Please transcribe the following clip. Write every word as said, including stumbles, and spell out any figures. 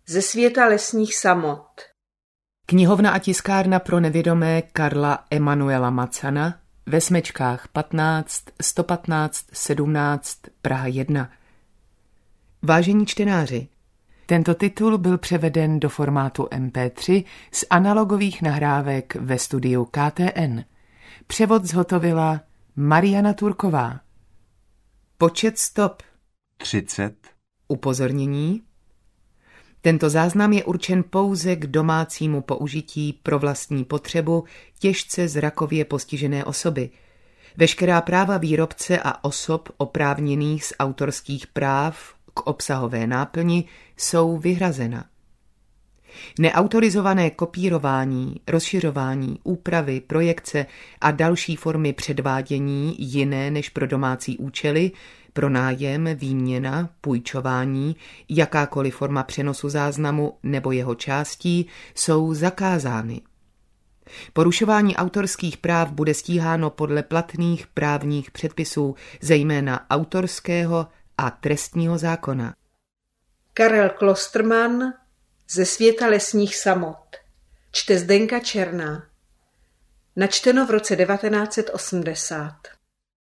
Ze světa lesních samot. Knihovna a tiskárna pro nevědomé Karla Emanuela Macana ve Smečkách patnáct, sto patnáct, sedmnáct, Praha jedna. Vážení čtenáři, tento titul byl převeden do formátu em pé tři z analogových nahrávek ve studiu K T N. Převod zhotovila Mariana Turková. Počet stop třicet. Upozornění. Tento záznam je určen pouze k domácímu použití pro vlastní potřebu těžce zrakově postižené osoby. Veškerá práva výrobce a osob oprávněných z autorských práv k obsahové náplni jsou vyhrazena. Neautorizované kopírování, rozšiřování, úpravy, projekce a další formy předvádění jiné než pro domácí účely, pronájem, výměna, půjčování, jakákoliv forma přenosu záznamu nebo jeho částí jsou zakázány. Porušování autorských práv bude stíháno podle platných právních předpisů, zejména autorského a trestního zákona. Karel Klostermann, Ze světa lesních samot. Čte Zdenka Černá. Načteno v roce devatenáct set osmdesát.